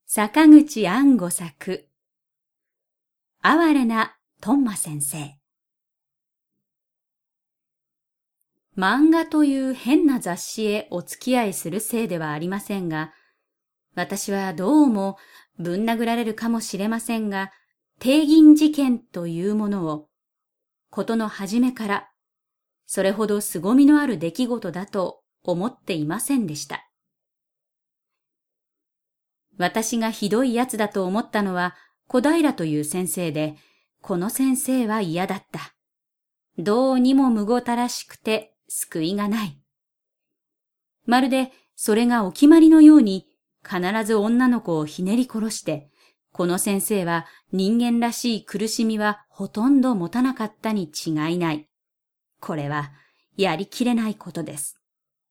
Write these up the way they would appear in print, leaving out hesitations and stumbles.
坂口安吾作、哀れなトンマ先生。漫画という変な雑誌へお付き合いするせいではありませんが、私はどうもぶん殴られるかもしれませんが、帝銀事件というものを、ことの初めから、それほど凄みのある出来事だと思っていませんでした。私がひどいやつだと思ったのは小平という先生で、この先生は嫌だった。どうにもむごたらしくて救いがない。まるでそれがお決まりのように必ず女の子をひねり殺して、この先生は人間らしい苦しみはほとんど持たなかったに違いない。これはやりきれないことです。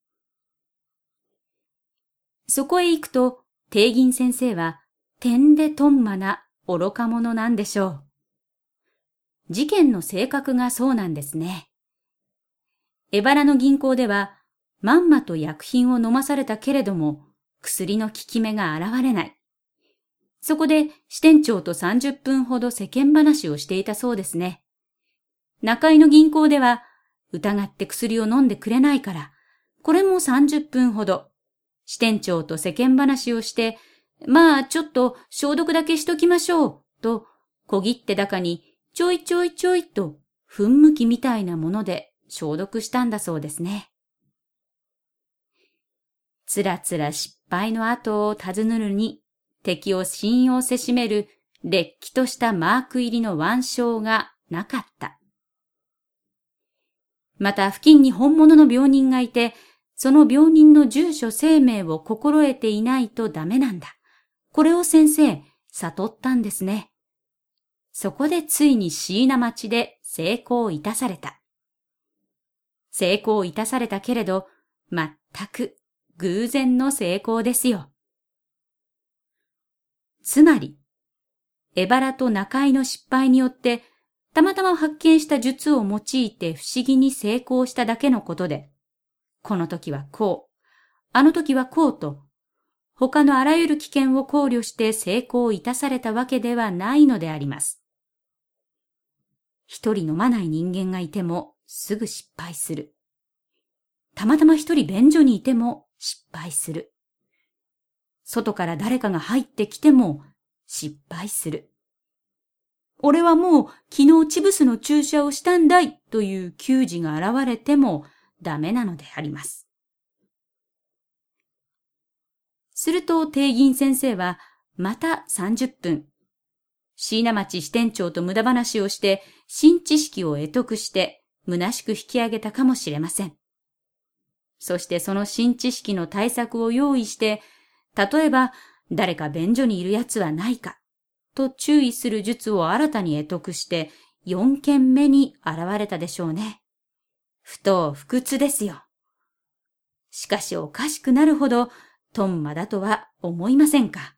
そこへ行くと、帝銀先生は、てんでとんまな愚か者なんでしょう。事件の性格がそうなんですね。荏原の銀行では、まんまと薬品を飲まされたけれども、薬の効き目が現れない。そこで支店長と30分ほど世間話をしていたそうですね。中井の銀行では、疑って薬を飲んでくれないから、これも30分ほど。支店長と世間話をして、まあちょっと消毒だけしときましょう、と小切手高にちょいちょいちょいと噴霧器みたいなもので消毒したんだそうですね。つらつら失敗の後を尋ねるに、敵を信用せしめるれっきとしたマーク入りの腕章がなかった。また付近に本物の病人がいて、その病人の住所生命を心得ていないとダメなんだ。これを先生、悟ったんですね。そこでついに椎名町で成功いたされた。成功いたされたけれど、全く偶然の成功ですよ。つまり、荏原と中井の失敗によって、たまたま発見した術を用いて不思議に成功しただけのことで、この時はこう、あの時はこうと、他のあらゆる危険を考慮して成功いたされたわけではないのであります。一人飲まない人間がいてもすぐ失敗する。たまたま一人便所にいても失敗する。外から誰かが入ってきても失敗する。俺はもう昨日チブスの注射をしたんだいという球児が現れてもダメなのであります。すると帝銀先生はまた30分、椎名町支店長と無駄話をして新知識を得得して虚しく引き上げたかもしれません。そしてその新知識の対策を用意して、例えば誰か便所にいるやつはないかと注意する術を新たに得得して4件目に現れたでしょうね。不当不屈ですよ。しかしおかしくなるほどトンマだとは思いませんか。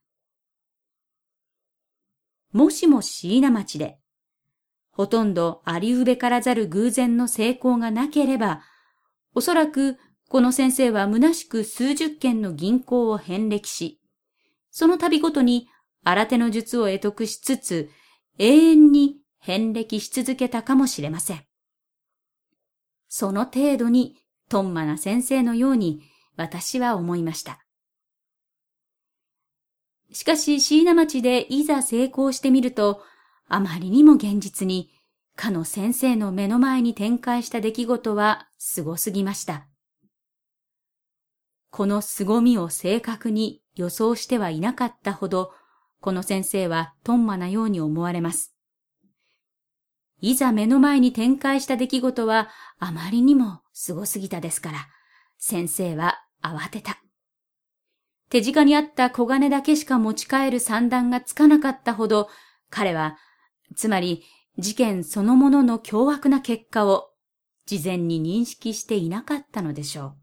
もしも椎名町で、ほとんどありうべからざる偶然の成功がなければ、おそらくこの先生は虚しく数十件の銀行を遍歴し、その度ごとに新手の術を得得しつつ、永遠に遍歴し続けたかもしれません。その程度にトンマな先生のように私は思いました。しかし椎名町でいざ成功してみると、あまりにも現実に、かの先生の目の前に展開した出来事はすごすぎました。この凄みを正確に予想してはいなかったほど、この先生はトンマなように思われます。いざ目の前に展開した出来事はあまりにもすごすぎたですから、先生は慌てた。手近にあった小金だけしか持ち帰る算段がつかなかったほど、彼は、つまり事件そのものの凶悪な結果を事前に認識していなかったのでしょう。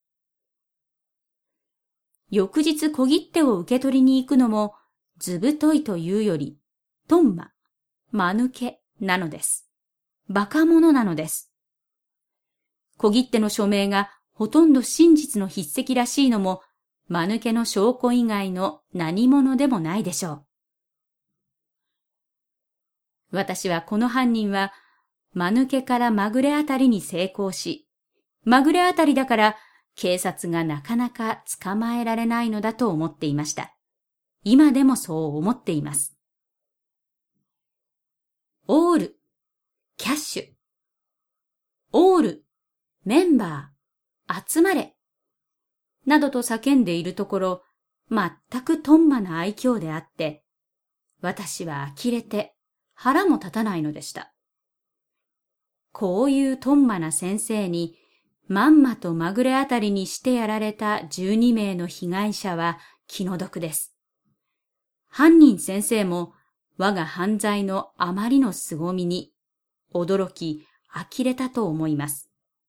翌日小切手を受け取りに行くのも、ずぶといというより、トンマ、間抜けなのです。馬鹿者なのです。小切手の署名がほとんど真実の筆跡らしいのも、 間抜けの証拠以外の何者でもないでしょう。私はこの犯人は、間抜けからまぐれあたりに成功し、まぐれあたりだから警察がなかなか捕まえられないのだと思っていました。今でもそう思っています。オール、キャッシュ。オール、メンバー、集まれ。などと叫んでいるところ、全くとんまな愛嬌であって、私は呆れて腹も立たないのでした。こういうとんまな先生に、まんまとまぐれあたりにしてやられた12名の被害者は気の毒です。犯人先生も我が犯罪のあまりの凄みに驚き呆れたと思います。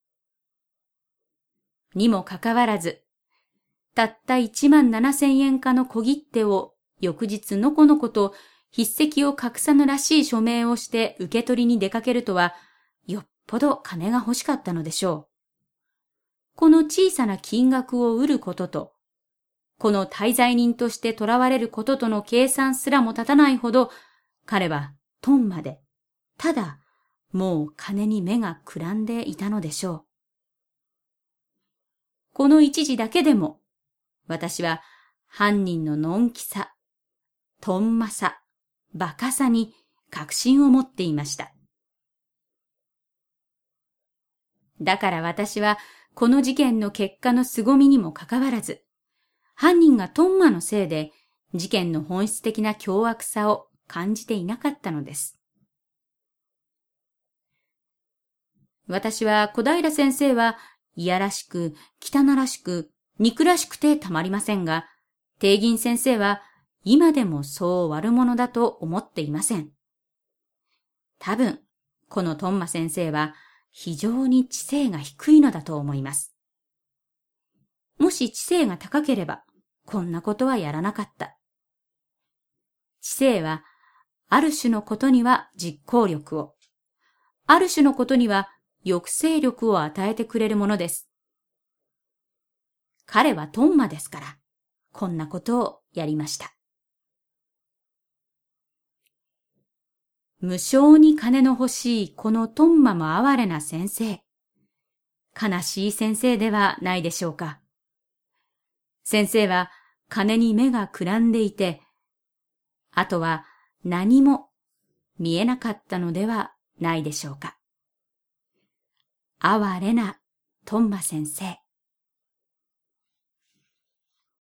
にもかかわらず、たった17,000円かの小切手を翌日のこのこと筆跡を隠さぬらしい署名をして受け取りに出かけるとは、よっぽど金が欲しかったのでしょう。この小さな金額を売ることと、この滞在人として囚われることとの計算すらも立たないほど、彼はとんまで、ただもう金に目がくらんでいたのでしょう。この一時だけでも、私は犯人ののんきさ、とんまさ、馬鹿さに確信を持っていました。だから私はこの事件の結果の凄みにもかかわらず、犯人がとんまのせいで事件の本質的な凶悪さを感じていなかったのです。私は小平先生はいやらしく、汚らしく、憎らしくてたまりませんが、帝銀先生は今でもそう悪者だと思っていません。多分、このとんま先生は非常に知性が低いのだと思います。もし知性が高ければ、こんなことはやらなかった。知性は、ある種のことには実行力を、ある種のことには抑制力を与えてくれるものです。彼はとんまですから、こんなことをやりました。無償に金の欲しいこのとんまも哀れな先生。悲しい先生ではないでしょうか。先生は金に目がくらんでいて、あとは何も見えなかったのではないでしょうか。哀れなとんま先生。